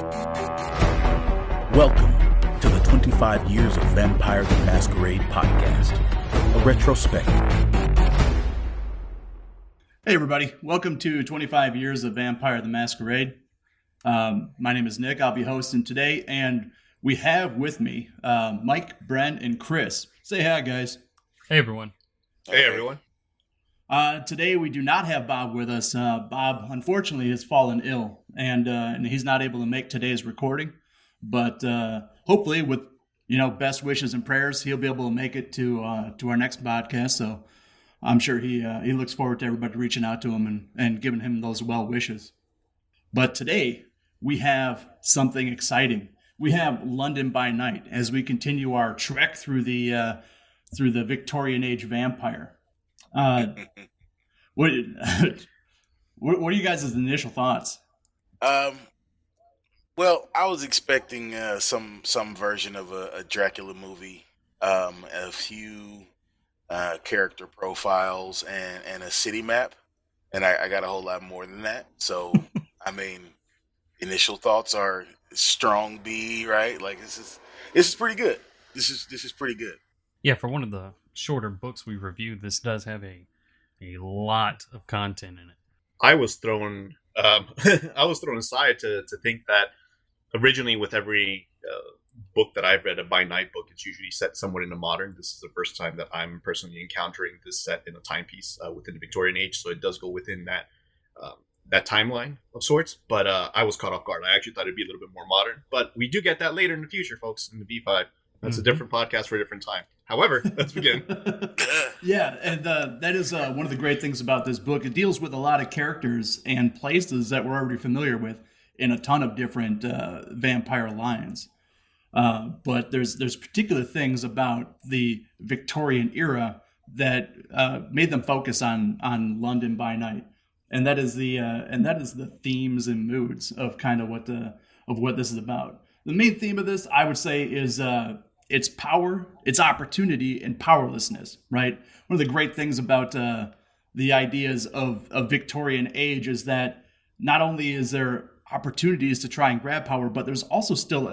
Welcome to the 25 Years of Vampire the Masquerade podcast, a retrospective. Hey everybody, welcome to 25 Years of Vampire the Masquerade. My name is Nick, I'll be hosting today, and we have with me Mike, Brent, and Chris. Say hi, guys. Hey everyone. Hey everyone. Today we do not have Bob with us. Bob, unfortunately, has fallen ill, and he's not able to make today's recording. But hopefully, with best wishes and prayers, he'll be able to make it to our next podcast. So I'm sure he looks forward to everybody reaching out to him and giving him those well wishes. But today we have something exciting. We have London by Night as we continue our trek through the Victorian Age vampire. What are you guys' initial thoughts? Well, I was expecting some version of a Dracula movie, a few character profiles, and a city map, and I got a whole lot more than that. So, I mean, initial thoughts are strong B, right? Like this is pretty good. This is pretty good. Yeah, for one of the shorter books we reviewed, this does have a lot of content in it. I was thrown aside to think that originally with every book that I've read, a by night book, it's usually set somewhat in the modern. This is the first time that I'm personally encountering this set in a timepiece within the Victorian age, so it does go within that timeline of sorts. But I was caught off guard. I actually thought it'd be a little bit more modern, but we do get that later in the future, folks, in the V5. That's a different podcast for a different time. However, let's begin. Yeah, and that is one of the great things about this book. It deals with a lot of characters and places that we're already familiar with in a ton of different vampire lines. But there's particular things about the Victorian era that made them focus on London by Night, and that is the themes and moods of kind of what this is about. The main theme of this, I would say, is its power, its opportunity, and powerlessness. Right. One of the great things about the ideas of Victorian age is that not only is there opportunities to try and grab power, but there's also still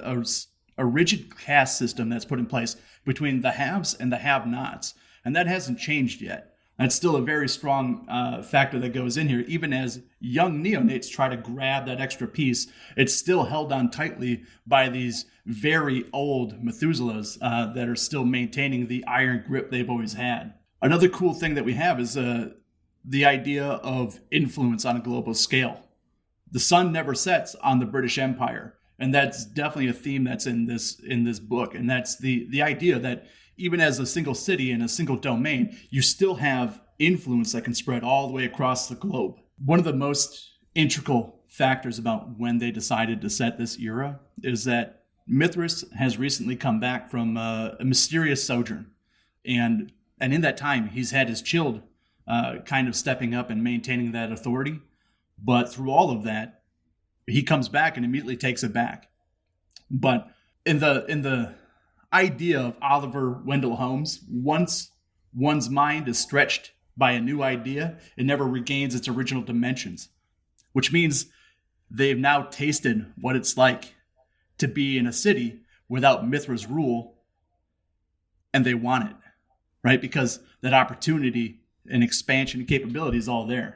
a rigid caste system that's put in place between the haves and the have-nots, and that hasn't changed yet. That's still a very strong factor that goes in here. Even as young neonates try to grab that extra piece, it's still held on tightly by these very old Methuselahs that are still maintaining the iron grip they've always had. Another cool thing that we have is the idea of influence on a global scale. The sun never sets on the British Empire, and that's definitely a theme that's in this book. And that's the idea that even as a single city in a single domain, you still have influence that can spread all the way across the globe. One of the most integral factors about when they decided to set this era is that Mithras has recently come back from a mysterious sojourn, and in that time he's had his children kind of stepping up and maintaining that authority. But through all of that, he comes back and immediately takes it back. But in the idea of Oliver Wendell Holmes, once one's mind is stretched by a new idea, it never regains its original dimensions, which means they've now tasted what it's like to be in a city without Mithras' rule, and they want it, right? Because that opportunity and expansion and capability is all there.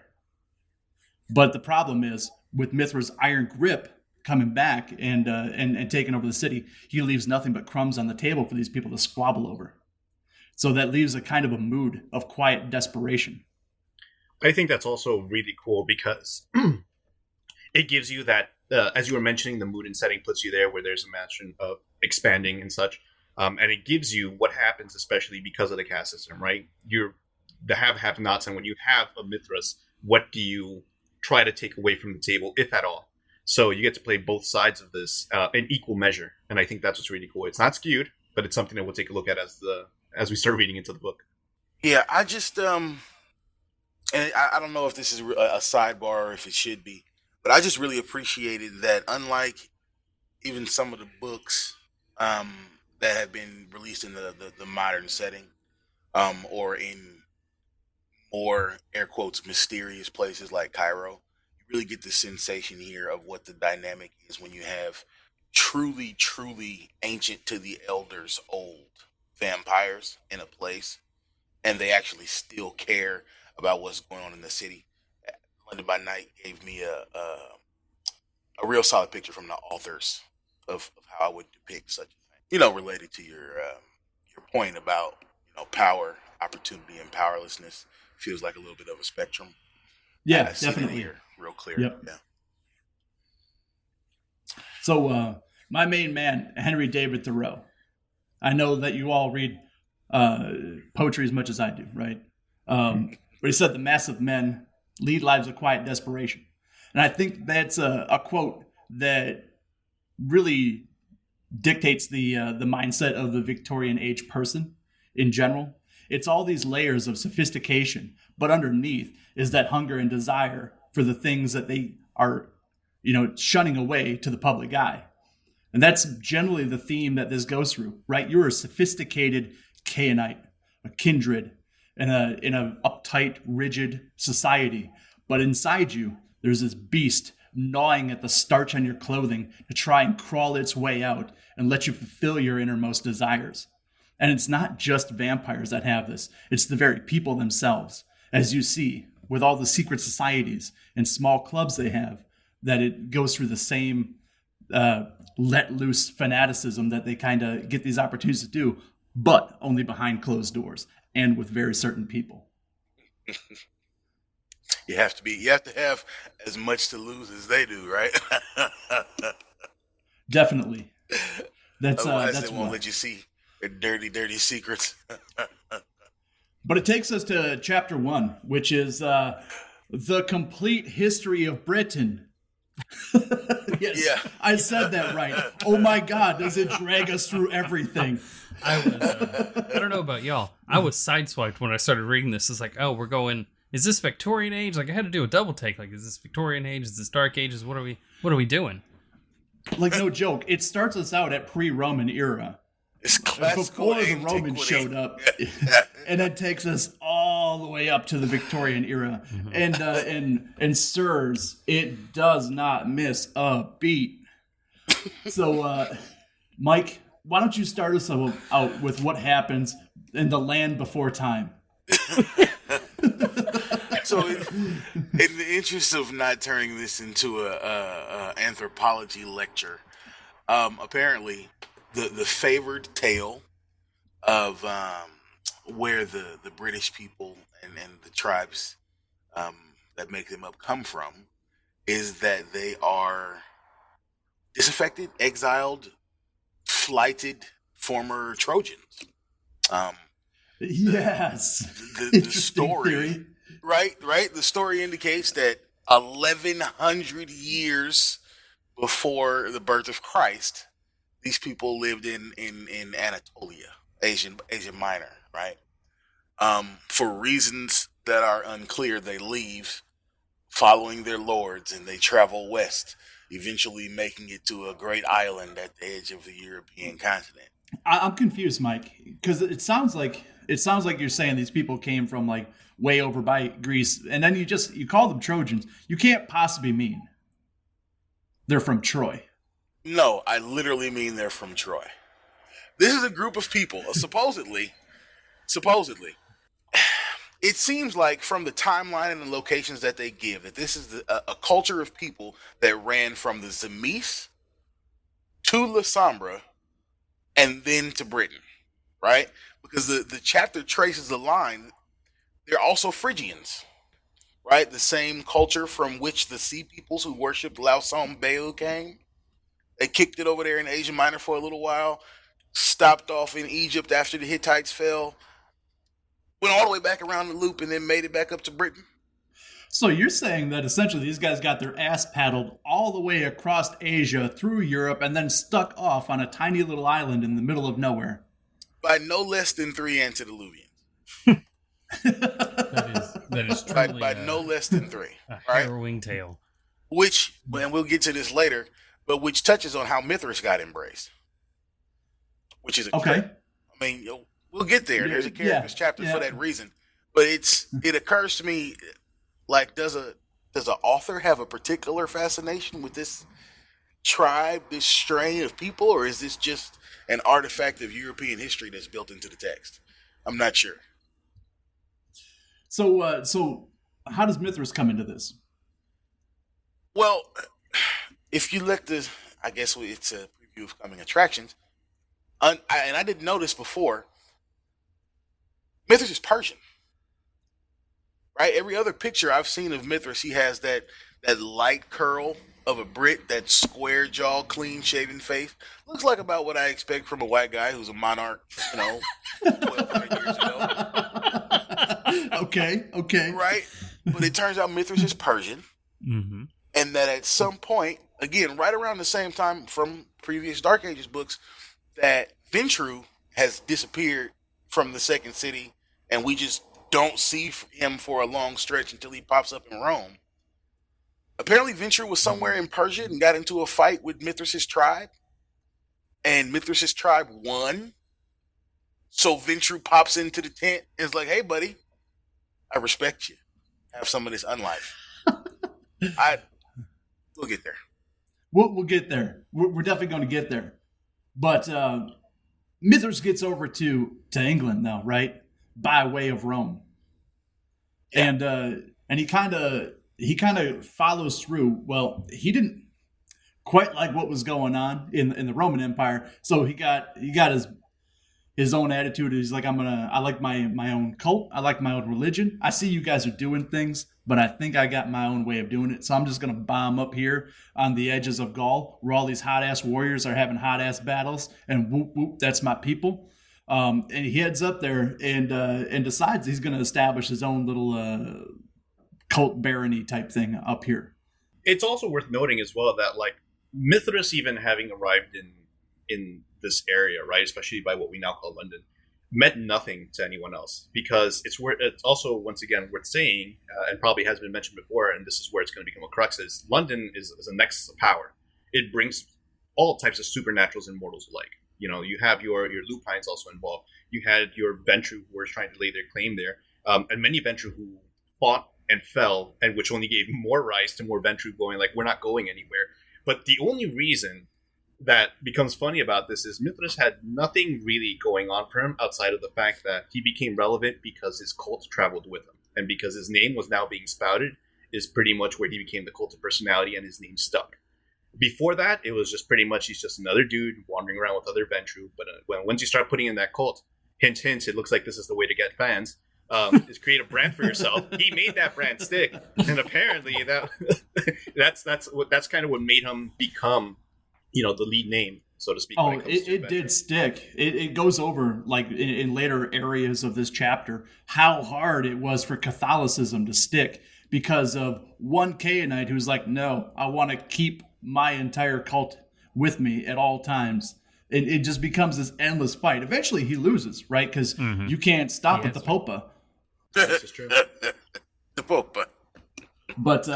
But the problem is, with Mithras' iron grip coming back and taking over the city, he leaves nothing but crumbs on the table for these people to squabble over. So that leaves a kind of a mood of quiet desperation. I think that's also really cool because it gives you that, as you were mentioning, the mood and setting puts you there where there's a mention of expanding and such. And it gives you what happens, especially because of the caste system, right? You're the have-nots, and when you have a Mithras, what do you try to take away from the table, if at all? So you get to play both sides of this in equal measure, and I think that's what's really cool. It's not skewed, but it's something that we'll take a look at as we start reading into the book. Yeah, I just and I don't know if this is a sidebar or if it should be, but I just really appreciated that, unlike even some of the books that have been released in the modern setting, or in more air quotes mysterious places like Cairo, you really get the sensation here of what the dynamic is when you have truly, truly ancient to the elders old vampires in a place, and they actually still care about what's going on in the city. London by Night gave me a real solid picture from the authors of how I would depict such a thing. You know, related to your point about, you know, power, opportunity, and powerlessness. Feels like a little bit of a spectrum. Yeah, I see that definitely. here, real clear. Yep. Yeah. So, my main man, Henry David Thoreau. I know that you all read poetry as much as I do, right? But he said the mass of men lead lives of quiet desperation. And I think that's a quote that really dictates the mindset of the Victorian age person in general. It's all these layers of sophistication, but underneath is that hunger and desire for the things that they are, you know, shunning away to the public eye. And that's generally the theme that this goes through, right? You're a sophisticated Cainite, a kindred, in a uptight, rigid society. But inside you, there's this beast gnawing at the starch on your clothing to try and crawl its way out and let you fulfill your innermost desires. And it's not just vampires that have this. It's the very people themselves, as you see, with all the secret societies and small clubs they have, that it goes through the same let loose fanaticism that they kind of get these opportunities to do, but only behind closed doors and with very certain people. You have to have as much to lose as they do, right? Definitely. Otherwise, That's they won't why. let you see their dirty, dirty secrets. But it takes us to chapter 1, which is the complete history of Britain. Yes, Yeah. I said that right. Oh my God, does it drag us through everything? I was, I don't know about y'all. I was sideswiped when I started reading this. It's like, oh, we're going, is this Victorian age? Like, I had to do a double take. Like, is this Victorian age? Is this Dark Ages? What are we doing? Like, no joke. It starts us out at pre-Roman era. It's classical Before the Romans antiquity. showed up, and it takes us all the way up to the Victorian era. And sirs, it does not miss a beat. So, Mike, why don't you start us out with what happens in the land before time? So, in the interest of not turning this into a anthropology lecture, apparently the favored tale of where the British people and the tribes that make them up come from is that they are disaffected, exiled, flighted former Trojans. Yes. The Interesting story, theory. right? The story indicates that 1,100 years before the birth of Christ, these people lived in Anatolia, Asia Minor, right? For reasons that are unclear, they leave following their lords and they travel west, eventually making it to a great island at the edge of the European continent. I'm confused, Mike, because it sounds like you're saying these people came from like way over by Greece, and then you call them Trojans. You can't possibly mean they're from Troy. No, I literally mean they're from Troy. This is a group of people, supposedly. It seems like from the timeline and the locations that they give, that this is a culture of people that ran from the Zemis to La Sombra and then to Britain, right? Because the chapter traces the line. They're also Phrygians, right? The same culture from which the sea peoples who worshipped Lauson Baal came. They kicked it over there in Asia Minor for a little while, stopped off in Egypt after the Hittites fell, went all the way back around the loop, and then made it back up to Britain. So you're saying that essentially these guys got their ass paddled all the way across Asia through Europe and then stuck off on a tiny little island in the middle of nowhere. By no less than 3 antediluvians. That is truly By no less than 3. a Right? harrowing tale. Which, and we'll get to this later, but which touches on how Mithras got embraced. Which is a Okay. trip. I mean, we'll get there. There's a Yeah, characters chapter yeah. for that reason. But it occurs to me, like, does a does the author have a particular fascination with this tribe, this strain of people, or is this just an artifact of European history that's built into the text? I'm not sure. So how does Mithras come into this? Well, if you look at, I guess it's a preview of coming attractions, and I didn't know this before, Mithras is Persian, right? Every other picture I've seen of Mithras, he has that light curl of a Brit, that square jaw, clean shaven face. Looks like about what I expect from a white guy who's a monarch, 1,200 years ago. Okay. Right? But it turns out Mithras is Persian. Mm-hmm. And that at some point, again, right around the same time from previous Dark Ages books, that Ventrue has disappeared from the Second City, and we just don't see him for a long stretch until he pops up in Rome. Apparently, Ventrue was somewhere in Persia and got into a fight with Mithras' tribe, and Mithras' tribe won. So Ventrue pops into the tent and is like, "Hey, buddy, I respect you. Have some of this unlife." We'll get there. We'll get there. We're definitely going to get there. But Mithras gets over to England, though, right? By way of Rome. Yeah. And he kind of follows through. Well, he didn't quite like what was going on in the Roman Empire, so he got his own attitude. He's like, I like my own cult. I like my own religion. I see you guys are doing things, but I think I got my own way of doing it. So I'm just going to bomb up here on the edges of Gaul, where all these hot-ass warriors are having hot-ass battles, and whoop, whoop, that's my people. And he heads up there and decides he's going to establish his own little cult barony type thing up here. It's also worth noting as well that, like, Mithras, even having arrived in this area, right, especially by what we now call London, meant nothing to anyone else, because it's also, once again, worth saying, and probably has been mentioned before, and this is where it's going to become a crux, is London is a nexus of power. It brings all types of supernaturals and mortals alike. You have your Lupines also involved. You had your Ventrue who were trying to lay their claim there, and many Ventrue who fought and fell, and which only gave more rise to more Ventrue going like, we're not going anywhere. But the only reason that becomes funny about this is Mithras had nothing really going on for him outside of the fact that he became relevant because his cult traveled with him, and because his name was now being spouted is pretty much where he became the cult of personality, and his name stuck. Before that, it was just pretty much he's just another dude wandering around with other Ventrue. But once you start putting in that cult, hint, hint, it looks like this is the way to get fans. Is create a brand for yourself. He made that brand stick, and apparently that's kind of what made him become, the lead name, so to speak. Oh, it did stick. It goes over, like, in later areas of this chapter, how hard it was for Catholicism to stick because of one Cainite who's like, no, I want to keep my entire cult with me at all times. It just becomes this endless fight. Eventually he loses, right? Because you can't stop at the Popa. This is true. The Popa. But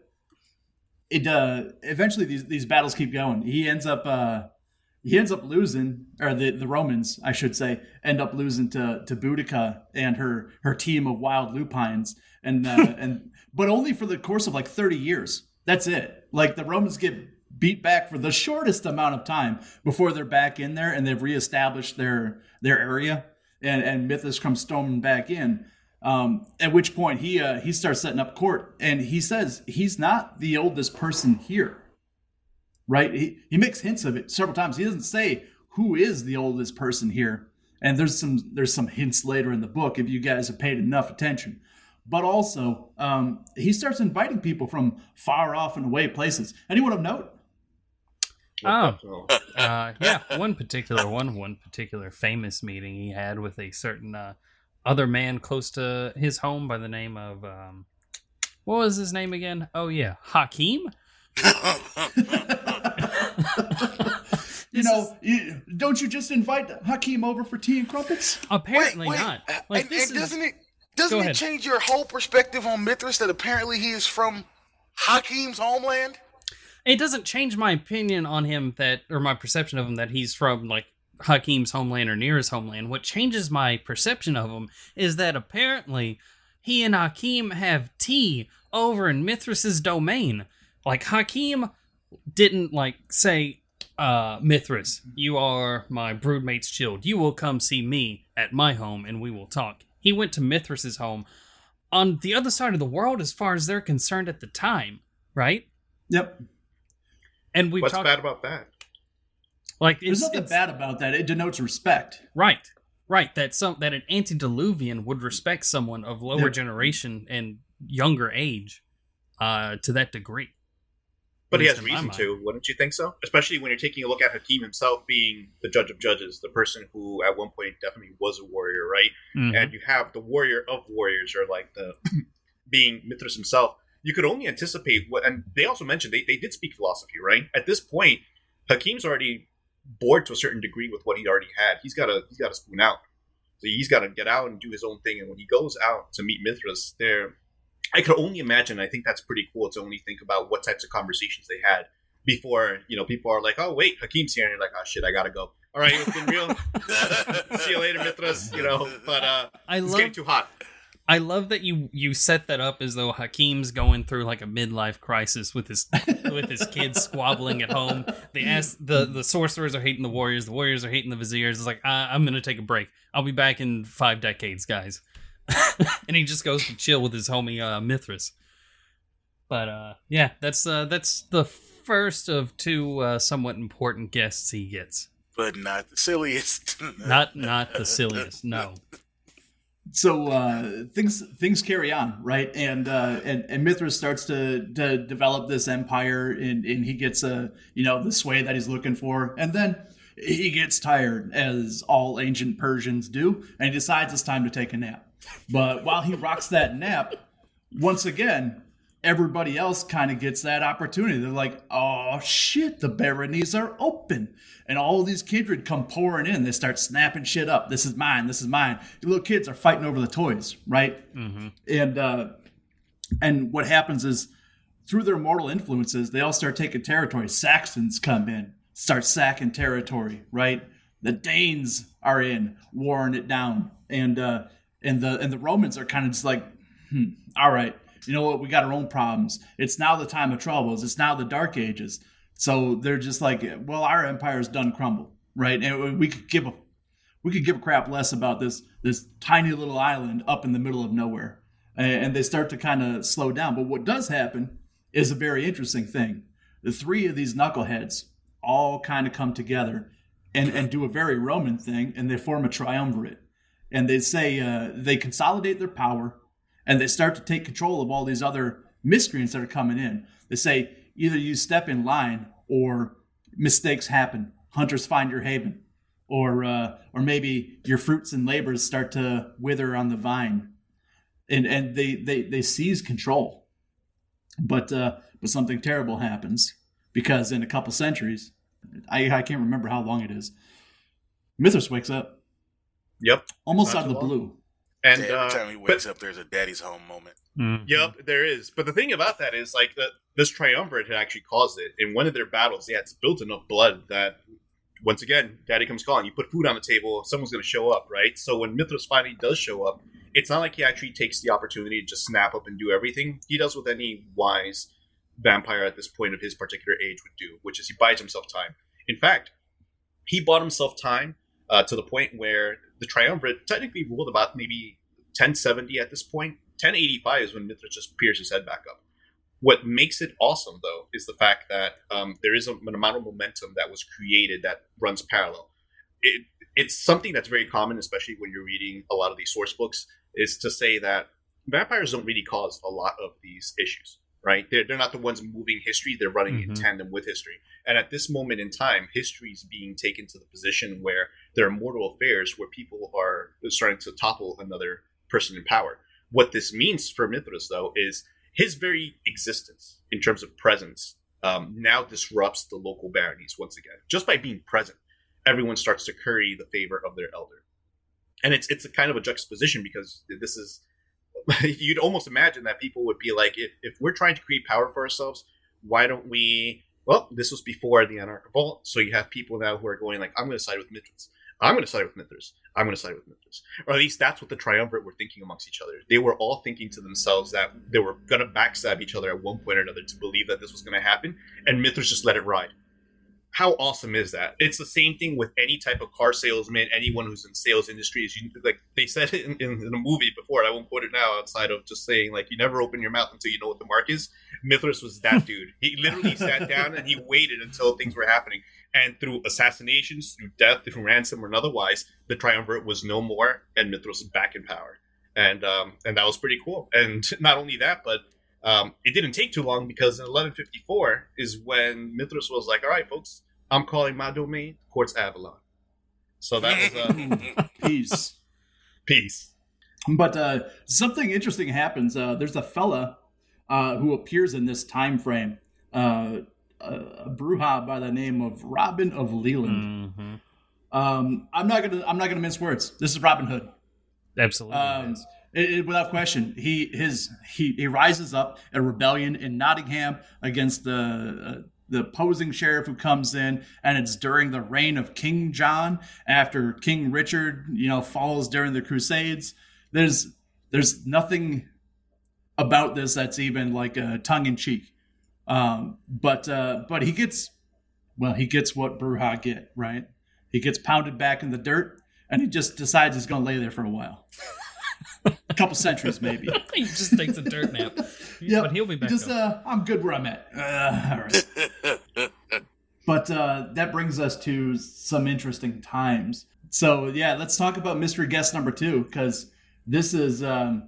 eventually these battles keep going. He ends up losing, or the Romans, I should say, end up losing to Boudica and her team of wild lupines, and but only for the course of like 30 years. That's it. Like, the Romans get beat back for the shortest amount of time before they're back in there and they've reestablished their area, and Mithras comes storming back in. At which point he starts setting up court, and he says he's not the oldest person here, right? He makes hints of it several times. He doesn't say who is the oldest person here, and there's some hints later in the book if you guys have paid enough attention. But also, he starts inviting people from far off and away places. Anyone of note? Yeah, one particular famous meeting he had with a certain other man close to his home by the name of what was his name again? Oh yeah, Hakim. Don't you just invite Hakim over for tea and crumpets? Apparently Wait. not. Like, Doesn't it change your whole perspective on Mithras that apparently he is from Hakim's homeland? It doesn't change my opinion on him or my perception of him that he's from, like, Hakim's homeland or near his homeland. What changes my perception of him is that apparently he and Hakim have tea over in Mithras's domain. Like, Hakim didn't, like, say, Mithras, you are my broodmate's shield. You will come see me at my home and we will talk. He went to Mithras's home on the other side of the world as far as they're concerned at the time, right? Yep. And What's bad about that? Like, there's nothing bad about that. It denotes respect. Right. That an antediluvian would respect someone of lower generation and younger age to that degree. But he has reason to, wouldn't you think so? Especially when you're taking a look at Hakim himself being the judge of judges, the person who at one point definitely was a warrior, right? Mm-hmm. And you have the warrior of warriors, or like the being Mithras himself. You could only anticipate what, and they also mentioned they did speak philosophy, right? At this point, Hakim's already bored to a certain degree with what he already had. He's got to spoon out. So he's got to get out and do his own thing. And when he goes out to meet Mithras, I could only imagine. I think that's pretty cool to only think about what types of conversations they had before, people are like, oh, wait, Hakim's here. And you're like, oh, shit, I got to go. All right, it's been real. See you later, Mithras. But it's getting too hot. I love that you set that up as though Hakim's going through like a midlife crisis with his kids squabbling at home. They ask the sorcerers are hating the warriors are hating the viziers. It's like, I'm gonna take a break. I'll be back in 5 decades, guys. And he just goes to chill with his homie Mithras. But yeah, that's the first of 2 somewhat important guests he gets. But not the silliest. not the silliest, no. So things carry on, right? And Mithras starts to develop this empire, and he gets the sway that he's looking for, and then he gets tired, as all ancient Persians do, and he decides it's time to take a nap. But while he rocks that nap, once again, everybody else kind of gets that opportunity. They're like, oh shit, the baronies are open. And all these kindred come pouring in. They start snapping shit up. This is mine. This is mine. The little kids are fighting over the toys, right? Mm-hmm. And what happens is, through their mortal influences, they all start taking territory. Saxons come in, start sacking territory, right? The Danes are in, warring it down. And the Romans are kind of just like, all right, you know what? We got our own problems. It's now the time of troubles. It's now the Dark Ages. So they're just like, well, our empire's done crumble, right? And we could give a crap less about this tiny little island up in the middle of nowhere. And they start to kind of slow down. But what does happen is a very interesting thing. The 3 of these knuckleheads all kind of come together and do a very Roman thing, and they form a triumvirate. And they say they consolidate their power, and they start to take control of all these other miscreants that are coming in. They say, either you step in line or mistakes happen. Hunters find your haven. Or maybe your fruits and labors start to wither on the vine. And they seize control. But something terrible happens, because in a couple centuries, I can't remember how long it is, Mithras wakes up. Yep. Almost out of the blue. And every time he wakes up, there's a daddy's home moment. Mm-hmm. Yep, there is. But the thing about that is, like, this triumvirate had actually caused it. In one of their battles, they had spilled enough blood that, once again, daddy comes calling. You put food on the table, someone's going to show up, right? So when Mithras finally does show up, it's not like he actually takes the opportunity to just snap up and do everything. He does what any wise vampire at this point of his particular age would do, which is he buys himself time. In fact, he bought himself time to the point where the triumvirate technically ruled about maybe 1070 at this point. 1085 is when Mithras just peers his head back up. What makes it awesome, though, is the fact that there is an amount of momentum that was created that runs parallel. It's something that's very common, especially when you're reading a lot of these source books, is to say that vampires don't really cause a lot of these issues, right? They're not the ones moving history. They're running in tandem with history. And at this moment in time, history is being taken to the position where there are mortal affairs where people are starting to topple another person in power. What this means for Mithras, though, is his very existence in terms of presence now disrupts the local baronies once again. Just by being present, everyone starts to curry the favor of their elder. And it's a kind of a juxtaposition, because this is, you'd almost imagine that people would be like, if we're trying to create power for ourselves, why don't we, well, this was before the Anarch Revolt, so you have people now who are going like, I'm going to side with Mithras. I'm going to side with Mithras. I'm going to side with Mithras. Or at least that's what the Triumvirate were thinking amongst each other. They were all thinking to themselves that they were going to backstab each other at one point or another to believe that this was going to happen, and Mithras just let it ride. How awesome is that? It's the same thing with any type of car salesman, anyone who's in sales industry. Like they said it in the movie before, I won't quote it now outside of just saying, like, you never open your mouth until you know what the mark is. Mithras was that dude. He literally sat down and he waited until things were happening. And through assassinations, through death, through ransom or otherwise, the Triumvirate was no more and Mithras was back in power. And that was pretty cool. And not only that, but it didn't take too long, because in 1154 is when Mithras was like, all right, folks, I'm calling my domain Quartz Avalon. So that was peace. But something interesting happens. There's a fella who appears in this time frame, a Brujah by the name of Robin of Leland. Mm-hmm. I'm not gonna mince words. This is Robin Hood. Absolutely. Without question, he rises up a rebellion in Nottingham against the opposing sheriff who comes in, and it's during the reign of King John after King Richard, falls during the Crusades. There's nothing about this that's even like tongue in cheek. But he gets what Brujah get, right? He gets pounded back in the dirt, and he just decides he's going to lay there for a while. A couple centuries, maybe. He just takes a dirt nap. Yeah, but he'll be back. I'm good where I'm at. All right. But that brings us to some interesting times. So yeah, let's talk about mystery guest number 2, because this is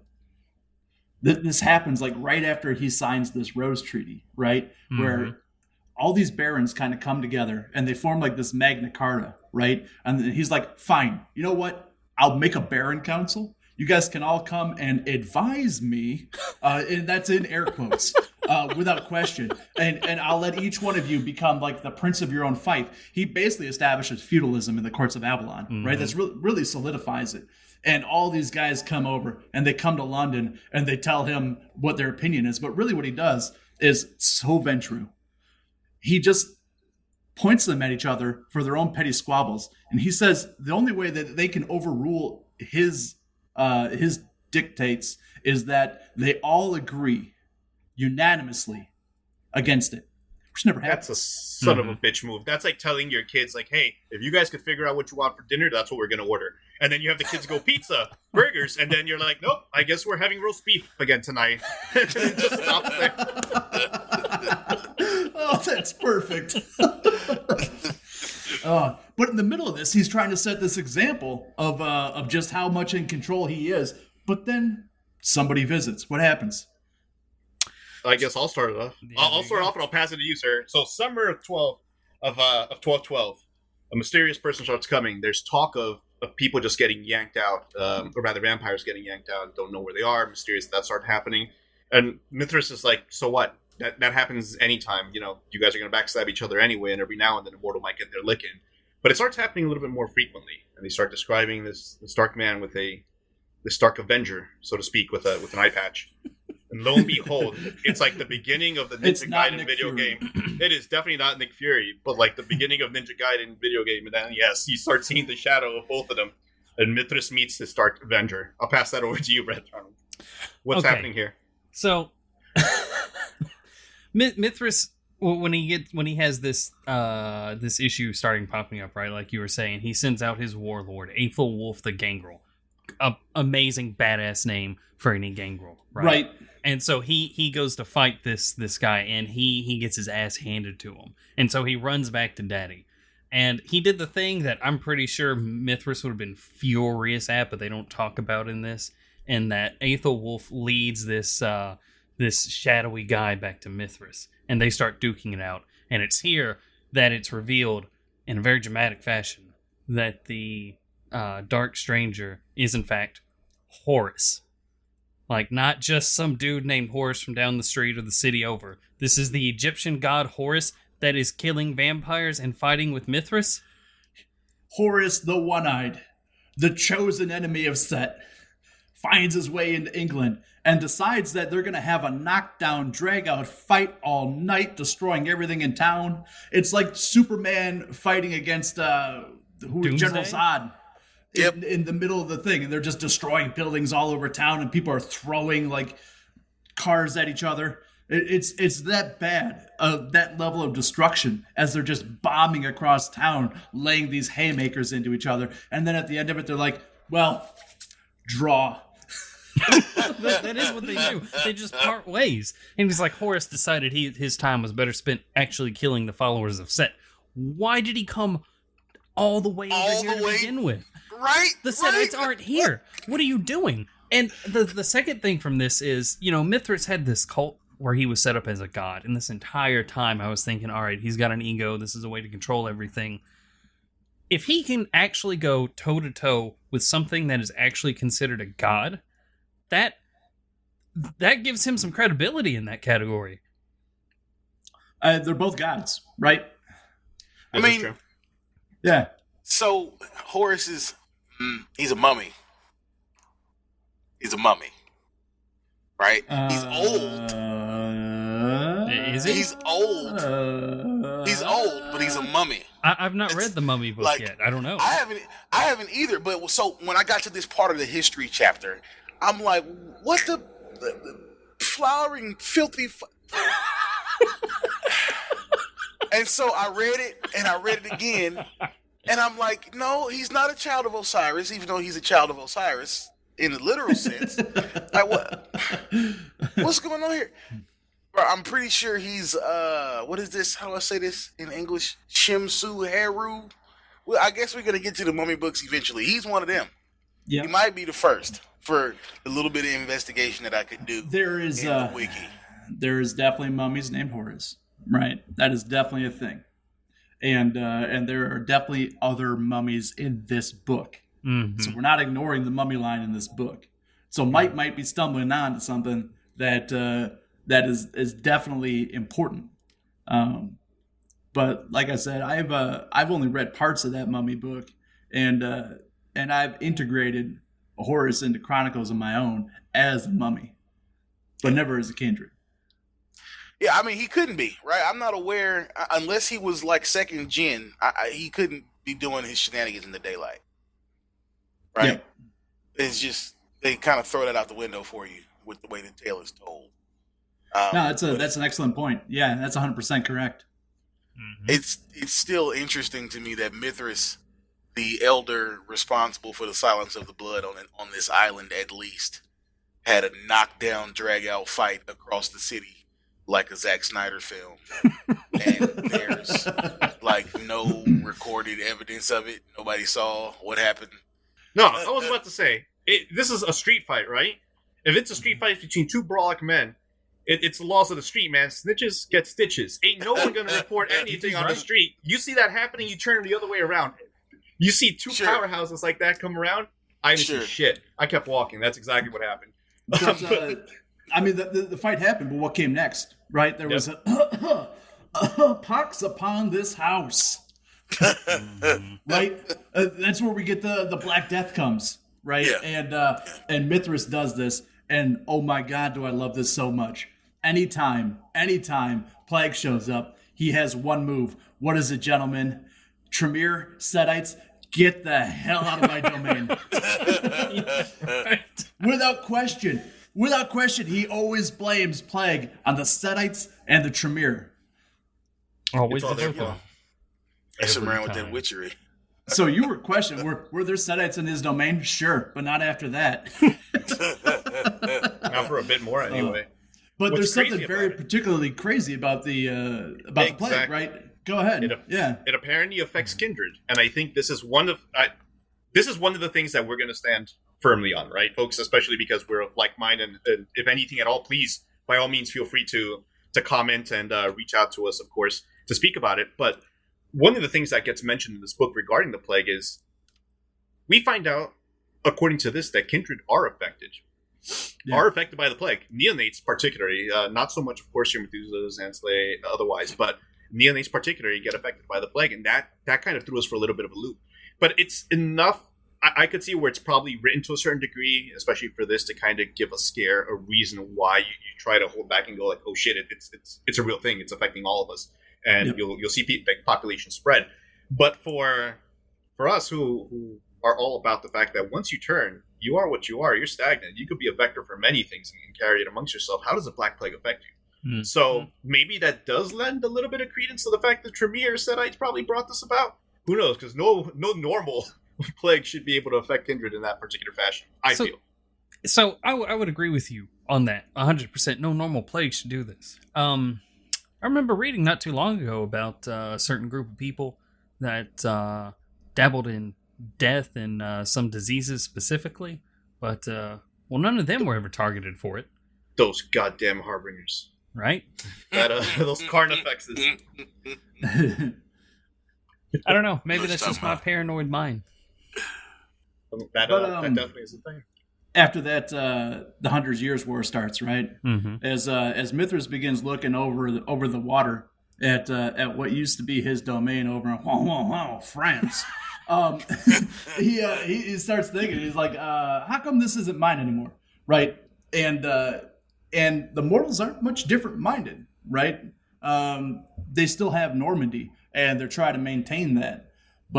this happens like right after he signs this Rose Treaty, right? Mm-hmm. Where all these barons kind of come together and they form like this Magna Carta, right? And he's like, fine, you know what? I'll make a baron council. You guys can all come and advise me, and that's in air quotes, without question. And I'll let each one of you become like the prince of your own fief. He basically establishes feudalism in the courts of Avalon, mm-hmm. right? That's really solidifies it. And all these guys come over, and they come to London, and they tell him what their opinion is. But really what he does is so ventrue. He just points them at each other for their own petty squabbles. And he says the only way that they can overrule his dictates is that they all agree unanimously against it, which never happens. That's a son of a bitch move. That's like telling your kids, like, hey, if you guys could figure out what you want for dinner, that's what we're going to order. And then you have the kids go pizza, burgers, and then you're like, nope, I guess we're having roast beef again tonight. Just stop there. Oh, that's perfect. But in the middle of this, he's trying to set this example of just how much in control he is. But then somebody visits. What happens? I guess I'll start it off. Yeah, I'll start off and I'll pass it to you, sir. So summer of 1212, a mysterious person starts coming. There's talk of people just getting yanked out, or rather vampires getting yanked out, don't know where they are. Mysterious that start happening. And Mithras is like, so what? That happens anytime. You guys are going to backstab each other anyway, and every now and then a mortal might get their licking. But it starts happening a little bit more frequently, and they start describing this Stark man with this Stark Avenger, so to speak, with an eye patch. And lo and behold, it's like the beginning of the Ninja Gaiden video game. It is definitely not Nick Fury, but like the beginning of Ninja Gaiden video game. And then, yes, you start seeing the shadow of both of them. And Mithras meets the Stark Avenger. I'll pass that over to you, Red. What's happening here? So, Mithras, when he has this issue starting popping up, right? Like you were saying, he sends out his warlord, Aethelwulf the Gangrel. Amazing badass name for any gangrel, right? And so he goes to fight this guy, and he gets his ass handed to him, and so he runs back to Daddy, and he did the thing that I'm pretty sure Mithras would have been furious at, but they don't talk about in this, and that Aethelwulf leads this shadowy guy back to Mithras, and they start duking it out, and it's here that it's revealed in a very dramatic fashion that the Dark Stranger is in fact Horus. Like, not just some dude named Horus from down the street or the city over. This is the Egyptian god Horus that is killing vampires and fighting with Mithras. Horus the One-Eyed, the chosen enemy of Set, finds his way into England and decides that they're going to have a knockdown, drag-out fight all night, destroying everything in town. It's like Superman fighting against General Doomsday? Zod. Yep. In the middle of the thing, and they're just destroying buildings all over town, and people are throwing like cars at each other. It's that bad, that level of destruction, as they're just bombing across town, laying these haymakers into each other, and then at the end of it, they're like, "Well, draw." That is what they do. They just part ways. And he's like, Horus decided his time was better spent actually killing the followers of Set. Why did he come all the way over here to begin with? Right? The Setites aren't here. What are you doing? And the second thing from this is, Mithras had this cult where he was set up as a god. And this entire time I was thinking, all right, he's got an ego. This is a way to control everything. If he can actually go toe-to-toe with something that is actually considered a god, that gives him some credibility in that category. They're both gods, right? I mean, Yeah. so Horus is, he's a mummy. He's a mummy. Right? He's old. Is he? He's old. He's old, but he's a mummy. I've not read the Mummy book like, yet. I don't know. I haven't either. But so when I got to this part of the history chapter, I'm like, what the flowering, filthy. And so I read it, and I read it again, and I'm like, no, he's not a child of Osiris, even though he's a child of Osiris in the literal sense. Like, what's going on here? Bro, I'm pretty sure he's what is this? How do I say this in English? Shimsu Heru. Well, I guess we're gonna get to the mummy books eventually. He's one of them. Yeah. He might be the first for the little bit of investigation that I could do. There is in the wiki. There is definitely mummies named Horus, right? That is definitely a thing, and there are definitely other mummies in this book. Mm-hmm. So we're not ignoring the mummy line in this book. So Mike might be stumbling on to something that is definitely important. But like I said, I've only read parts of that mummy book, and I've integrated Horus into Chronicles of my own as a mummy, but never as a kindred. Yeah, I mean, he couldn't be, right? I'm not aware, unless he was like second gen, he couldn't be doing his shenanigans in the daylight. Right? Yeah. It's just, they kind of throw that out the window for you with the way the tale is told. No, that's an excellent point. Yeah, that's 100% correct. Mm-hmm. It's still interesting to me that Mithras, the elder responsible for the Silence of the Blood on this island at least, had a knockdown, drag-out fight across the city like a Zack Snyder film. And there's like no recorded evidence of it. Nobody saw what happened. No, I was about to say, this is a street fight, right? If it's a street fight between two brawling men, it's the laws of the street, man. Snitches get stitches. Ain't no one gonna report anything on the street. You see that happening, you turn the other way around. You see two powerhouses like that come around, I didn't see shit. I kept walking. That's exactly what happened. But, I mean, the fight happened, but what came next, right? There was a pox upon this house. Right? That's where we get the Black Death comes, right? Yeah. And Mithras does this, and oh my God, do I love this so much. Anytime Plague shows up, he has one move. What is it, gentlemen? Tremere, Setites, get the hell out of my domain. Right. Without question, he always blames Plague on the Setites and the Tremere. Always It's all the their Joker. fault. Messing Every around with time. that witchery. So you were questioning, were there Setites in his domain? Sure, but not after that. Not for a bit more, anyway. But What's there's something crazy very about it? particularly crazy about the Plague, Exactly. right? Go ahead. It apparently affects kindred, and I think this is one of the things that we're going to stand firmly on, right, folks? Especially because we're of like mind, and if anything at all, please, by all means, feel free to comment and reach out to us, of course, to speak about it. But one of the things that gets mentioned in this book regarding the plague is we find out, according to this, that kindred are affected. Yeah. Are affected by the plague. Neonates particularly, not so much, of course, your Methuselahs and Slay otherwise, but neonates particularly get affected by the plague, and that kind of threw us for a little bit of a loop. But it's enough. I could see where it's probably written to a certain degree, especially for this, to kind of give a scare, a reason why you try to hold back and go like, oh shit, it's a real thing. It's affecting all of us, and Yep. you'll see population spread. But for for us who are all about the fact that once you turn, you are what you are. You're stagnant. You could be a vector for many things and carry it amongst yourself. How does the Black Plague affect you? Mm-hmm. So maybe that does lend a little bit of credence to the fact that Tremere Setites probably brought this about. Who knows? Because no normal plague should be able to affect Kindred in that particular fashion, I feel. So I would agree with you on that 100%. No normal plague should do this. I remember reading not too long ago about a certain group of people that dabbled in death and some diseases specifically, but none of them were ever targeted for it. Those goddamn harbingers, right? Those Carnifexes. I don't know. Maybe that's just my paranoid mind. That definitely is a thing. After that, the 100 Years' War starts, right? Mm-hmm. As Mithras begins looking over the water at what used to be his domain over in France, he starts thinking, he's like, how come this isn't mine anymore, right? And the mortals aren't much different minded, right? They still have Normandy, and they're trying to maintain that,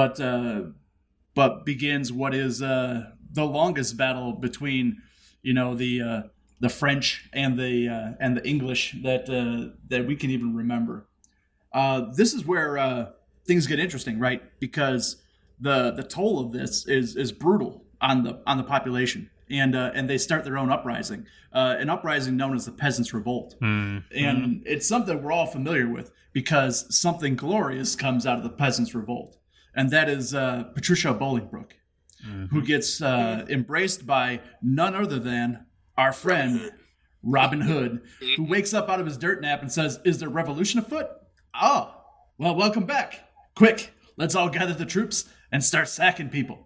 but begins what is the longest battle between, the French and the English that we can even remember. This is where things get interesting, right? Because the toll of this is brutal on the population, and they start their own uprising, an uprising known as the Peasants' Revolt, and it's something we're all familiar with because something glorious comes out of the Peasants' Revolt, and that is Patricia Bolingbroke. Who gets embraced by none other than our friend Robin Hood, who wakes up out of his dirt nap and says, "Is there revolution afoot? Oh, well, welcome back. Quick, let's all gather the troops and start sacking people."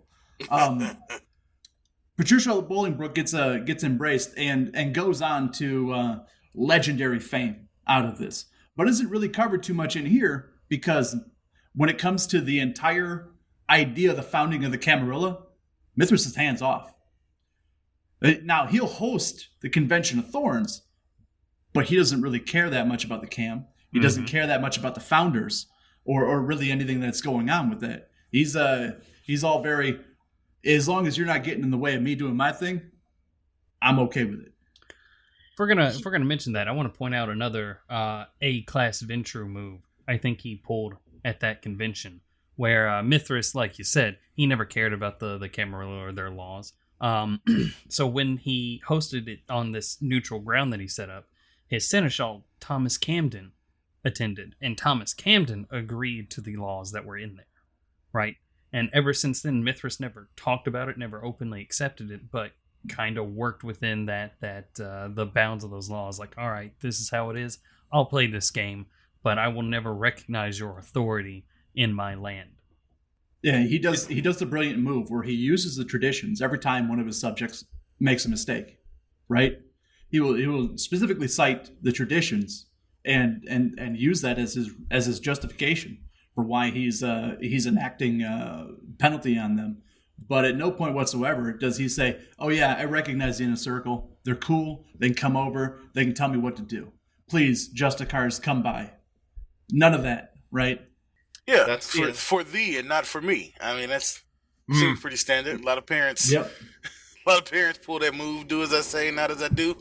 Patricia Bolingbroke gets embraced and goes on to legendary fame out of this, but isn't really covered too much in here because when it comes to the entire idea of the founding of the Camarilla, Mithras is hands off. Now, he'll host the Convention of Thorns, but he doesn't really care that much about the Cam. He doesn't care that much about the founders or really anything that's going on with that. He's all very, as long as you're not getting in the way of me doing my thing, I'm okay with it. If we're gonna mention that, I want to point out another A-class Ventrue move I think he pulled at that convention, where Mithras, like you said, he never cared about the Camarilla or their laws. So when he hosted it on this neutral ground that he set up, his seneschal, Thomas Camden, attended. And Thomas Camden agreed to the laws that were in there, right? And ever since then, Mithras never talked about it, never openly accepted it, but kind of worked within the bounds of those laws. Like, all right, this is how it is. I'll play this game, but I will never recognize your authority in my land. Yeah, he does the brilliant move where he uses the traditions every time one of his subjects makes a mistake, right? He will specifically cite the traditions and use that as his justification for why he's enacting penalty on them. But at no point whatsoever does he say, "Oh yeah, I recognize the Inner Circle. They're cool. They can come over. They can tell me what to do. Please, Justicars, come by." None of that, right? Yeah, that's for thee and not for me. I mean, that's seems pretty standard. A lot of parents, Yep. A lot of parents pull that move: "Do as I say, not as I do."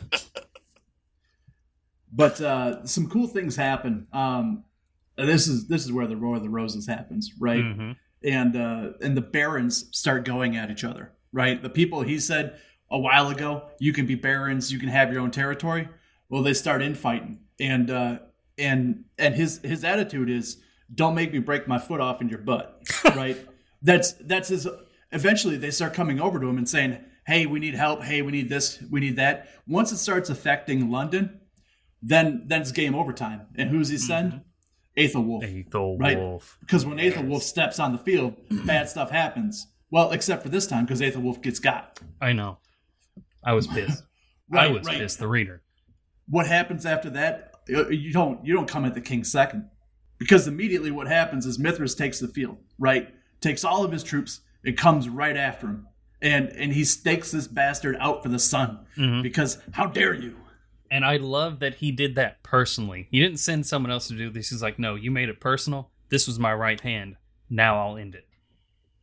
But some cool things happen. This is where the Roar of the Roses happens, right? Mm-hmm. And the barons start going at each other, right? The people he said a while ago, you can be barons, you can have your own territory. Well, they start infighting, and his attitude is, "Don't make me break my foot off in your butt," right? That's his. Eventually, they start coming over to him and saying, "Hey, we need help. Hey, we need this. We need that." Once it starts affecting London, then it's game over time. And who's he send? Aethelwulf. Aethelwulf. Because when Aethelwulf steps on the field, bad stuff happens. Well, except for this time, because Aethelwulf gets got. I know. I was pissed. I was pissed, the reader. What happens after that? You don't come at the king second. Because immediately what happens is Mithras takes the field, right? Takes all of his troops and comes right after him. And he stakes this bastard out for the sun. Mm-hmm. Because how dare you? And I love that he did that personally. He didn't send someone else to do this. He's like, "No, you made it personal. This was my right hand. Now I'll end it."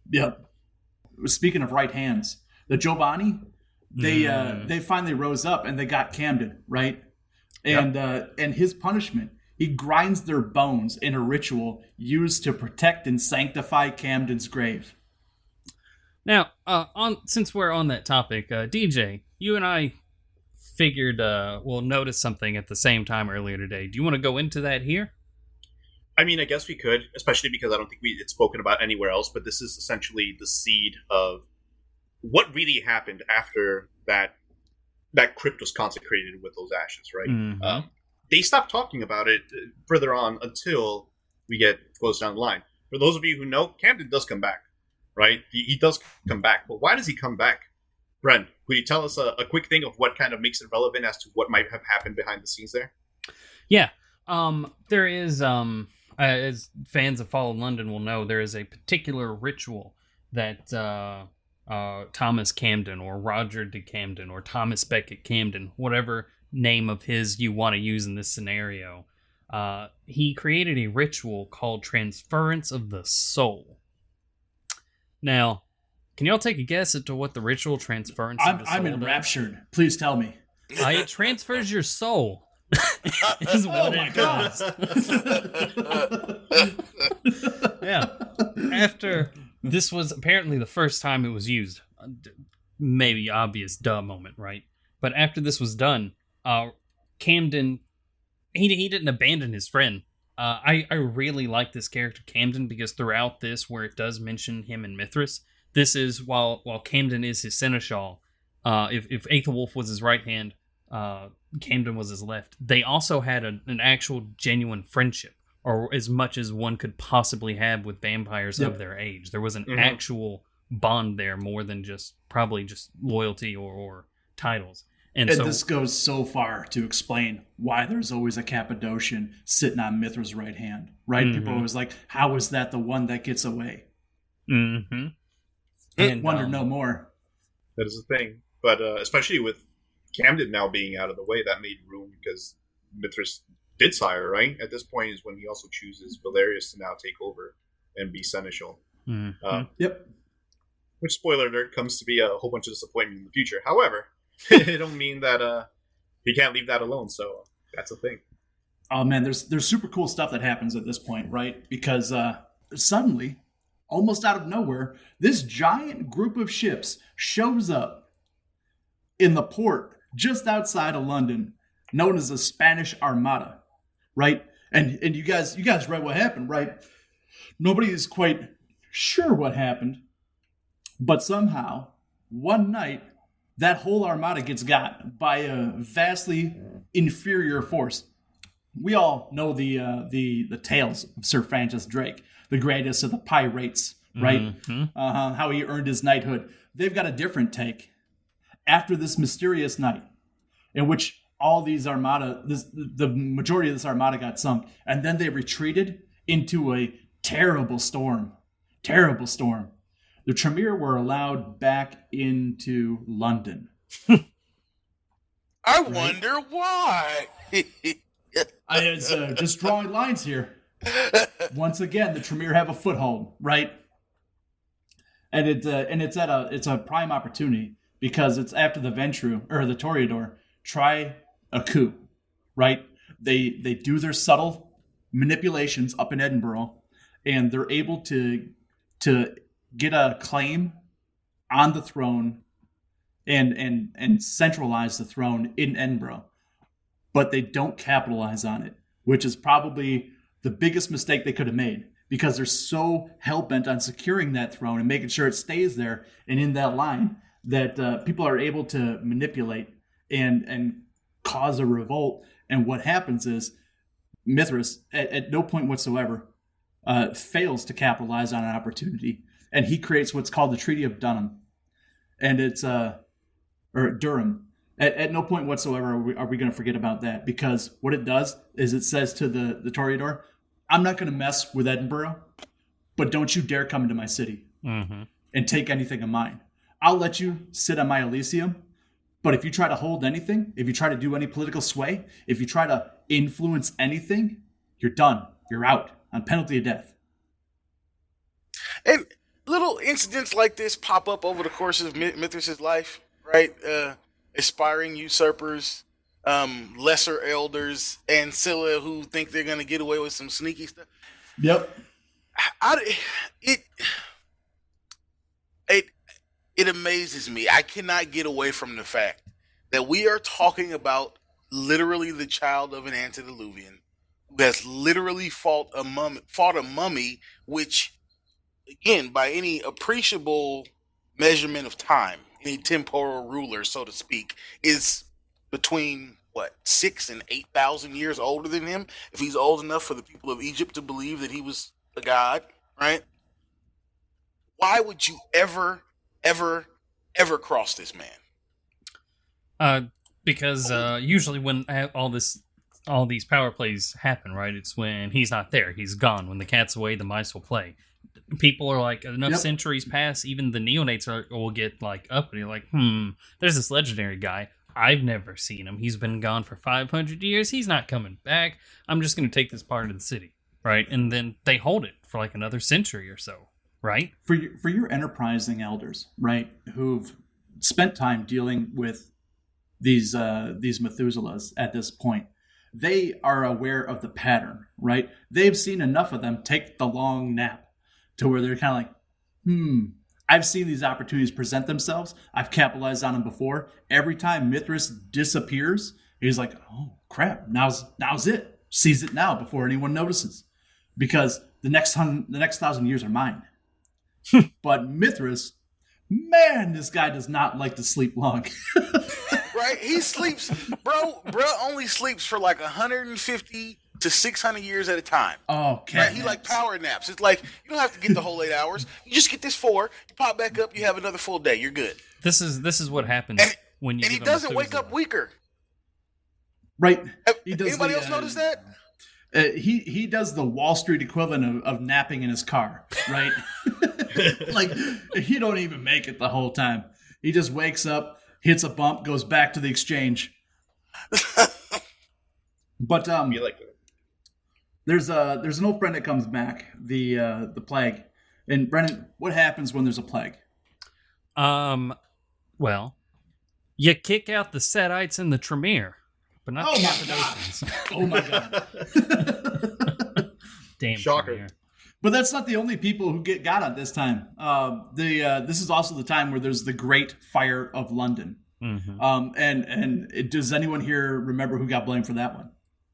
Yep. Speaking of right hands, the Giovanni, they finally rose up and they got Camden, right? And his punishment, he grinds their bones in a ritual used to protect and sanctify Camden's grave. Now, since we're on that topic, DJ, you and I figured we'll notice something at the same time earlier today. Do you want to go into that here? I mean, I guess we could, especially because I don't think it's spoken about anywhere else, but this is essentially the seed of what really happened after that crypt was consecrated with those ashes, right? Mm-hmm. They stopped talking about it further on until we get close down the line. For those of you who know, Camden does come back, right? He does come back. But why does he come back? Brent, could you tell us a quick thing of what kind of makes it relevant as to what might have happened behind the scenes there? Yeah. There is, as fans of Fallen London will know, there is a particular ritual that Thomas Camden or Roger de Camden or Thomas Becket Camden, whatever name of his you want to use in this scenario, he created a ritual called Transference of the Soul. Now, can y'all take a guess as to what the ritual Transference of the Soul I'm enraptured. Please tell me. It transfers your soul. Is what it does. Yeah. After this was apparently the first time it was used, maybe obvious duh moment, right? But after this was done, Camden, he didn't abandon his friend. I really like this character Camden because throughout this, where it does mention him and Mithras, this is while Camden is his seneschal. If Aethelwulf was his right hand, Camden was his left. They also had an actual genuine friendship, or as much as one could possibly have with vampires of their age. There was an actual bond there, more than probably just loyalty or titles. And so this goes so far to explain why there's always a Cappadocian sitting on Mithra's right hand, right? Mm-hmm. People are always like, how is that the one that gets away? Mm-hmm. And wonder no more. That is the thing. But especially with Camden now being out of the way, that made room because Mithras did sire, right? At this point is when he also chooses Valerius to now take over and be seneschal. Mm-hmm. Yep. Which, spoiler alert, comes to be a whole bunch of disappointment in the future. However, it don't mean that he can't leave that alone, so that's a thing. Oh man, there's super cool stuff that happens at this point, right? Because suddenly, almost out of nowhere, this giant group of ships shows up in the port just outside of London, known as the Spanish Armada, right? And you guys read what happened, right? Nobody is quite sure what happened, but somehow, one night, that whole armada gets got by a vastly inferior force. We all know the tales of Sir Francis Drake, the greatest of the pirates, right? Mm-hmm. How he earned his knighthood. They've got a different take. After this mysterious night, in which all these armada, the majority of this armada got sunk, and then they retreated into a terrible storm. Terrible storm. The Tremere were allowed back into London. I wonder why. I was just drawing lines here. Once again, the Tremere have a foothold, right? And it's a prime opportunity because it's after the Ventru or the Toreador try a coup, right? They do their subtle manipulations up in Edinburgh, and they're able to get a claim on the throne and centralize the throne in Edinburgh. But they don't capitalize on it, which is probably the biggest mistake they could have made because they're so hell-bent on securing that throne and making sure it stays there and in that line that people are able to manipulate and cause a revolt. And what happens is Mithras, at no point whatsoever, fails to capitalize on an opportunity. And he creates what's called the Treaty of Dunham. And it's, or Durham. At no point whatsoever are we going to forget about that, because what it does is it says to the Toreador, I'm not going to mess with Edinburgh, but don't you dare come into my city and take anything of mine. I'll let you sit on my Elysium, but if you try to hold anything, if you try to do any political sway, if you try to influence anything, you're done. You're out on penalty of death. And little incidents like this pop up over the course of Mithras' life, right? Aspiring usurpers, lesser elders, and Scylla who think they're going to get away with some sneaky stuff. Yep. It amazes me. I cannot get away from the fact that we are talking about literally the child of an antediluvian who has literally fought a mummy, which, again, by any appreciable measurement of time, any temporal ruler, so to speak, is between 6,000 and 8,000 years older than him. If he's old enough for the people of Egypt to believe that he was a god, right? Why would you ever cross this man? Because usually when all these power plays happen, right? It's when he's not there, he's gone. When the cat's away, the mice will play. People are like, enough centuries pass, even the neonates will get like uppity, like, there's this legendary guy. I've never seen him. He's been gone for 500 years. He's not coming back. I'm just going to take this part of the city, right? And then they hold it for like another century or so, right? For your enterprising elders, right, who've spent time dealing with these Methuselahs at this point, they are aware of the pattern, right? They've seen enough of them take the long nap to where they're kind of like, I've seen these opportunities present themselves. I've capitalized on them before. Every time Mithras disappears, he's like, oh crap, now's it. Seize it now before anyone notices, because the next 1,000 years are mine. But Mithras, man, this guy does not like to sleep long. Right? He sleeps, bro only sleeps for like 150 to 600 years at a time. Oh, right? He like power naps. It's like, you don't have to get the whole 8 hours. You just get this 4, you pop back up, you have another full day. You're good. This is what happens when you. And he doesn't wake up weaker. Right. Anybody else notice that? He does the Wall Street equivalent of napping in his car, right? Like, he don't even make it the whole time. He just wakes up, hits a bump, goes back to the exchange. But there's an old friend that comes back, the plague. And Brennan, what happens when there's a plague? Well, you kick out the Setites and the Tremere, but not the Cappadocians. Oh my god! Damn, shocker. Tremere. But that's not the only people who get got at this time. This is also the time where there's the Great Fire of London. Mm-hmm. And does anyone here remember who got blamed for that one?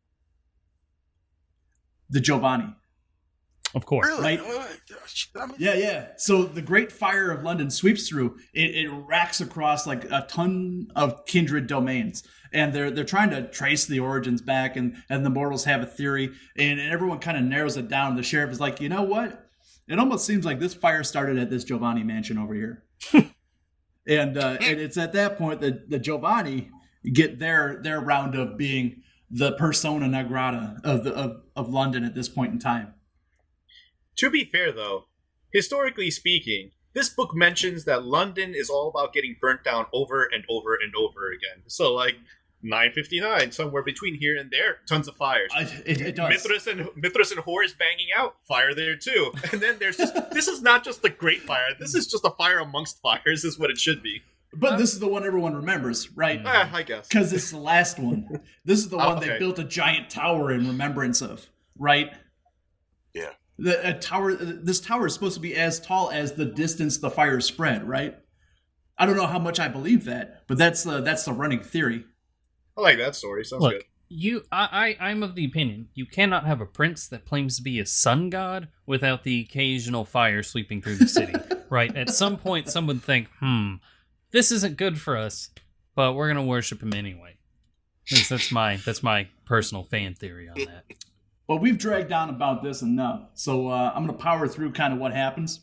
The Giovanni. Of course. Really? Right? Yeah. So the Great Fire of London sweeps through. It racks across like a ton of kindred domains. And they're trying to trace the origins back, and the mortals have a theory, and everyone kind of narrows it down. The sheriff is like, you know what? It almost seems like this fire started at this Giovanni mansion over here. And it's at that point that the Giovanni get their round of being the persona non grata of London at this point in time. To be fair, though, historically speaking, this book mentions that London is all about getting burnt down over and over and over again. So, like, 959, somewhere between here and there, tons of fires. It does. Mithras and Horus banging out, fire there too. And then there's just, this is not just the Great Fire, this is just a fire amongst fires, is what it should be. But this is the one everyone remembers, right? I guess. Because it's the last one. This is the one okay. they built a giant tower in remembrance of, right? Yeah. This tower is supposed to be as tall as the distance the fire spread, right? I don't know how much I believe that, but that's the running theory. I like that story. Sounds Look, good. I'm of the opinion you cannot have a prince that claims to be a sun god without the occasional fire sweeping through the city, right? At some point, someone would think, this isn't good for us, but we're gonna worship him anyway. That's my personal fan theory on that. Well, we've dragged on about this enough, so I'm going to power through kind of what happens.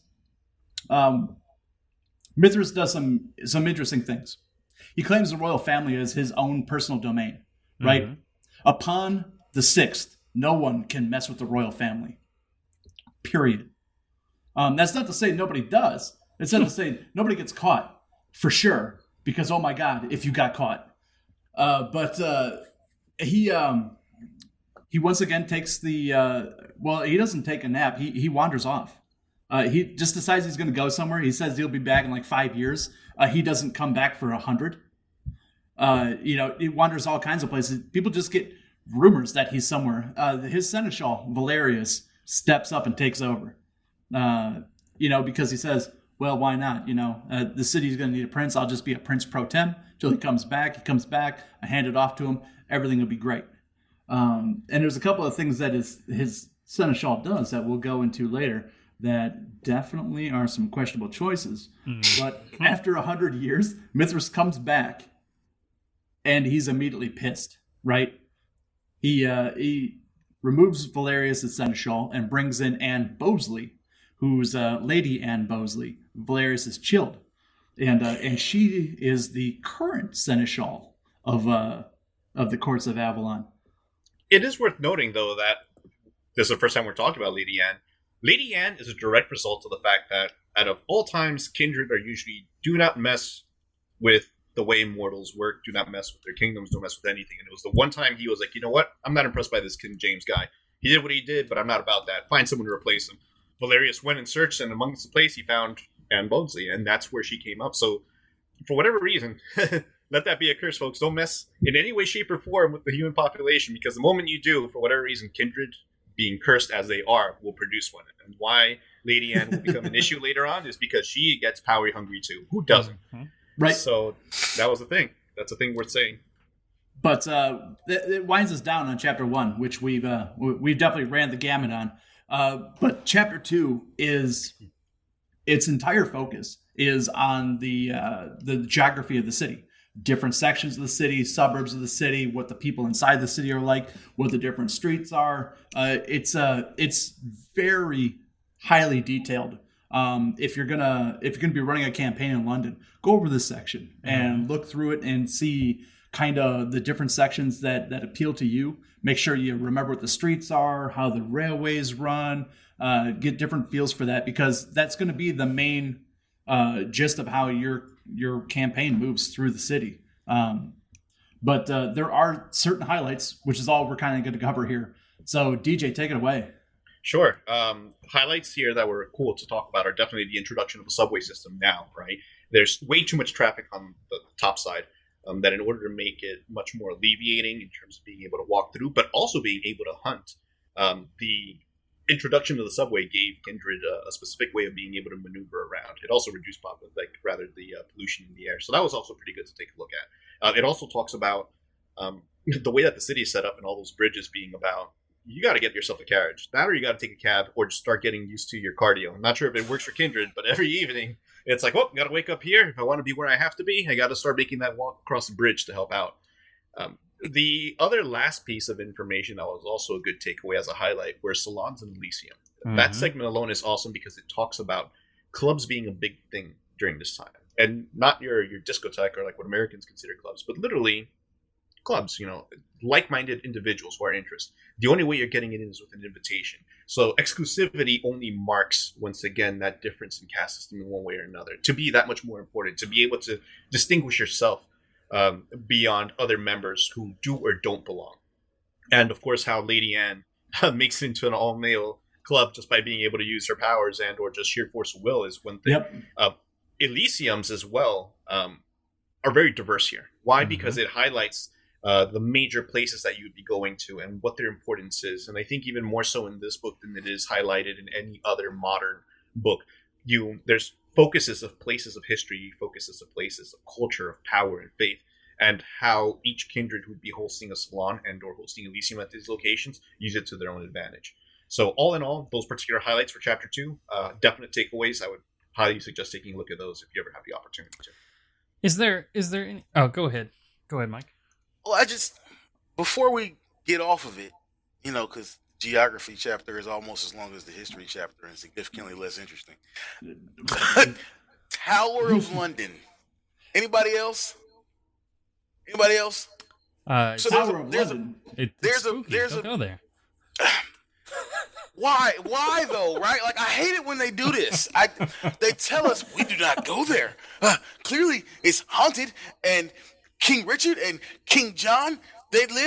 Mithras does some interesting things. He claims the royal family as his own personal domain, right? Mm-hmm. Upon the 6th, no one can mess with the royal family. Period. That's not to say nobody does. It's not to say nobody gets caught, for sure, because, oh my God, if you got caught. But he once again takes the... he doesn't take a nap. He wanders off. He just decides he's going to go somewhere. He says he'll be back in like 5 years. He doesn't come back for 100. He wanders all kinds of places. People just get rumors that he's somewhere. His seneschal, Valerius, steps up and takes over. Because he says, well, why not? The city's going to need a prince. I'll just be a prince pro tem till he comes back. He comes back. I hand it off to him. Everything will be great. And there's a couple of things that his seneschal does that we'll go into later that definitely are some questionable choices. But after 100 years, Mithras comes back and he's immediately pissed, right? He removes Valerius as seneschal and brings in Anne Bosley, who's Lady Anne Bosley. Valerius is chilled. And she is the current seneschal of the courts of Avalon. It is worth noting, though, that this is the first time we're talking about Lady Anne. Lady Anne is a direct result of the fact that out of all times, kindred are usually do not mess with the way mortals work, do not mess with their kingdoms, don't mess with anything. And it was the one time he was like, you know what? I'm not impressed by this King James guy. He did what he did, but I'm not about that. Find someone to replace him. Valerius went and searched, and amongst the place he found Anne Bosley, and that's where she came up. So, for whatever reason, let that be a curse, folks. Don't mess in any way, shape, or form with the human population, because the moment you do, for whatever reason, kindred, being cursed as they are, will produce one. And why Lady Anne will become an issue later on is because she gets power hungry too. Who doesn't? Right. So that was the thing. That's a thing worth saying. But it winds us down on chapter 1, which we've definitely ran the gamut on. But chapter 2 is its entire focus is on the geography of the city. Different sections of the city, suburbs of the city, what the people inside the city are like, what the different streets are. It's very highly detailed. If you're gonna be running a campaign in London, go over this section and look through it and see kind of the different sections that appeal to you. Make sure you remember what the streets are, how the railways run, get different feels for that, because that's going to be the main gist of how your campaign moves through the city. But there are certain highlights, which is all we're kind of going to cover here. So DJ, take it away. Sure. Highlights here that were cool to talk about are definitely the introduction of a subway system now, right? There's way too much traffic on the top side that in order to make it much more alleviating in terms of being able to walk through, but also being able to hunt, the introduction of the subway gave kindred a specific way of being able to maneuver around. It also reduced the pollution in the air. So that was also pretty good to take a look at. It also talks about the way that the city is set up and all those bridges being about, you got to get yourself a carriage. That or you got to take a cab or just start getting used to your cardio. I'm not sure if it works for kindred, but every evening it's like, got to wake up here. If I want to be where I have to be, I got to start making that walk across the bridge to help out. The other last piece of information that was also a good takeaway as a highlight were salons in Elysium. Mm-hmm. That segment alone is awesome because it talks about clubs being a big thing during this time. And not your discotheque or like what Americans consider clubs, but literally clubs, like-minded individuals who are interested. The only way you're getting it in is with an invitation. So exclusivity only marks, once again, that difference in caste system in one way or another. To be that much more important, to be able to distinguish yourself beyond other members who do or don't belong. And of course, how Lady Anne makes it into an all-male club just by being able to use her powers and or just sheer force of will is one thing. Yep. Elysiums as well are very diverse here. Why? Mm-hmm. Because it highlights the major places that you'd be going to and what their importance is. And I think even more so in this book than it is highlighted in any other modern book. There's focuses of places of history, focuses of places of culture, of power and faith, and how each kindred would be hosting a salon and or hosting Elysium at these locations use it to their own advantage. So all in all, those particular highlights for chapter 2, definite takeaways. I would highly suggest taking a look at those if you ever have the opportunity to. Is there any... Oh, go ahead, Mike. Well, before we get off of it, because geography chapter is almost as long as the history chapter and significantly less interesting. Tower of London. Anybody else? So Tower of London. Don't go there. Why though, right? Like, I hate it when they do this. They tell us we do not go there. Clearly, it's haunted, and King Richard and King John, they live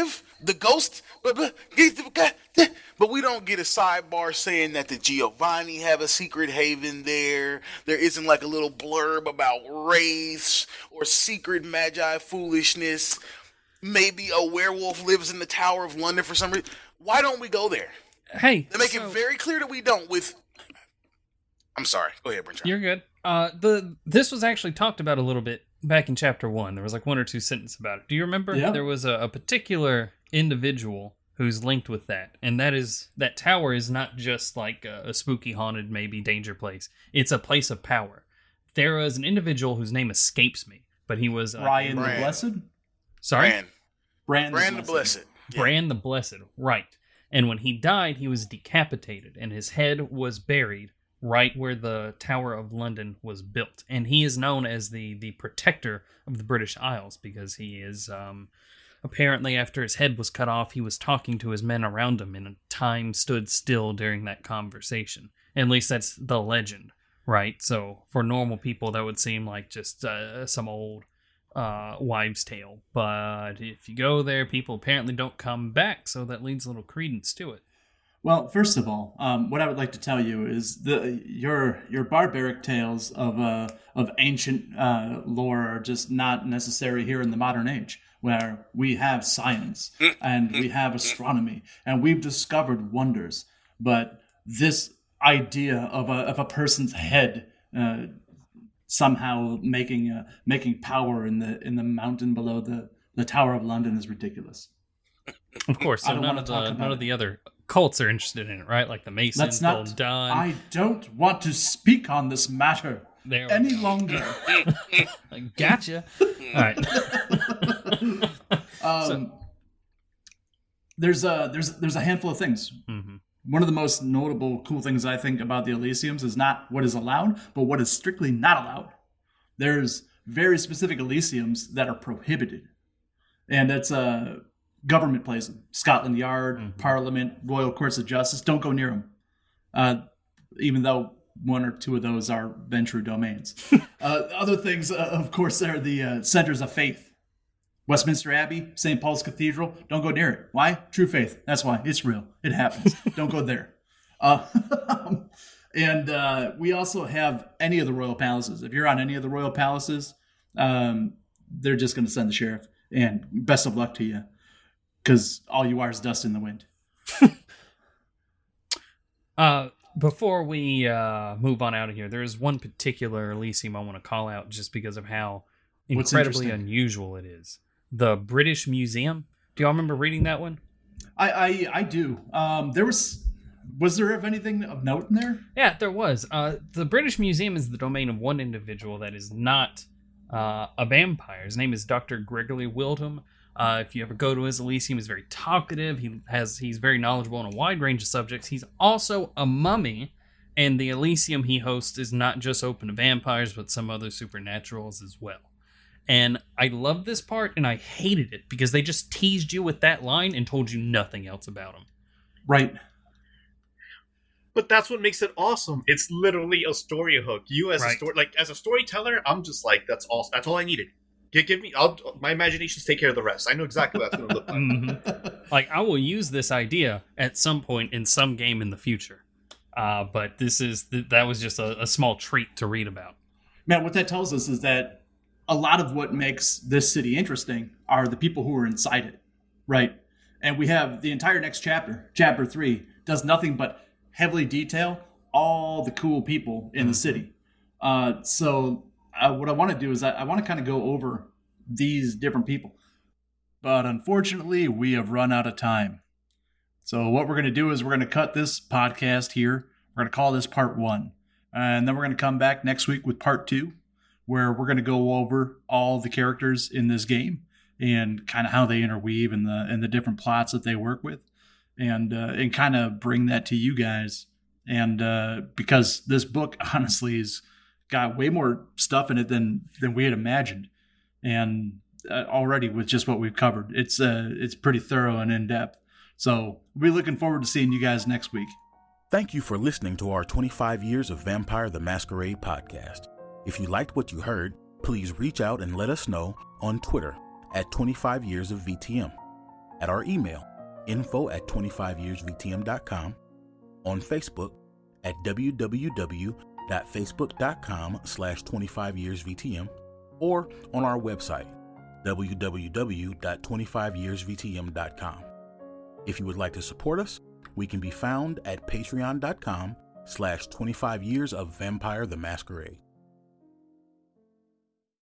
the ghost, but we don't get a sidebar saying that the Giovanni have a secret haven there. There isn't like a little blurb about wraiths or secret magi foolishness. Maybe a werewolf lives in the Tower of London for some reason. Why don't we go there? Hey, They make it very clear that we don't. I'm sorry. Go ahead, Brent. You're good. This was actually talked about a little bit back in chapter 1. There was like 1 or 2 sentences about it. Do you remember? Yeah. There was a particular individual who's linked with that, and that tower is not just like a spooky, haunted, maybe danger place. It's a place of power. There was an individual whose name escapes me, but he was Brian the Bran. Blessed? Sorry, Bran the Blessed. Yeah. Bran the Blessed, right. And when he died, he was decapitated, and his head was buried right where the Tower of London was built. And he is known as the protector of the British Isles, because he is, apparently after his head was cut off, he was talking to his men around him, and time stood still during that conversation. At least that's the legend, right? So for normal people, that would seem like just some old wives' tale. But if you go there, people apparently don't come back, so that leads a little credence to it. Well, first of all, what I would like to tell you is your barbaric tales of ancient lore are just not necessary here in the modern age, where we have science and we have astronomy and we've discovered wonders. But this idea of a person's head somehow making power in the mountain below the Tower of London is ridiculous. Of course, so none of the other cults are interested in it, right? Like the Masons, Golden Dawn. I don't want to speak on this matter any longer. Gotcha. All right. There's a handful of things. Mm-hmm. One of the most notable cool things I think about the Elysiums is not what is allowed, but what is strictly not allowed. There's very specific Elysiums that are prohibited, and that's government places, Scotland Yard, Parliament, Royal Courts of Justice. Don't go near them, even though 1 or 2 of those are Ventru domains. Other things, of course, are the centers of faith. Westminster Abbey, St. Paul's Cathedral. Don't go near it. Why? True faith. That's why. It's real. It happens. Don't go there. And we also have any of the royal palaces. If you're on any of the royal palaces, they're just going to send the sheriff. And best of luck to you, because all you are is dust in the wind. Before we move on out of here, there is one particular Elysium I want to call out just because of how incredibly unusual it is. The British Museum. Do y'all remember reading that one? I do. Was there anything of note in there? Yeah, there was. The British Museum is the domain of one individual that is not a vampire. His name is Dr. Gregory Wildham. If you ever go to his Elysium, he's very talkative. He's very knowledgeable on a wide range of subjects. He's also a mummy, and the Elysium he hosts is not just open to vampires, but some other supernaturals as well. And I loved this part, and I hated it, because they just teased you with that line and told you nothing else about him. Right. But that's what makes it awesome. It's literally a story hook. You as as a storyteller, I'm just like, that's all I needed. Give me, my imaginations take care of the rest. I know exactly what that's going to look like. Mm-hmm. Like, I will use this idea at some point in some game in the future. But that was just a small treat to read about. Man, what that tells us is that a lot of what makes this city interesting are the people who are inside it, right? And we have the entire next chapter 3, does nothing but heavily detail all the cool people in the city. So what I want to do is I want to kind of go over these different people. But unfortunately, we have run out of time. So what we're going to do is we're going to cut this podcast here. We're going to call this part 1. And then we're going to come back next week with part 2, where we're going to go over all the characters in this game and kind of how they interweave in the different plots that they work with, and kind of bring that to you guys. And because this book honestly has got way more stuff in it than we had imagined, and already with just what we've covered, it's pretty thorough and in depth. So we're looking forward to seeing you guys next week. Thank you for listening to our 25 Years of Vampire the Masquerade podcast. If you liked what you heard, please reach out and let us know on Twitter at 25 Years of VTM. at our email, info@25yearsvtm.com, on Facebook at www.facebook.com/25yearsvtm, or on our website, www.25yearsvtm.com. If you would like to support us, we can be found at patreon.com/25 years of Vampire the Masquerade.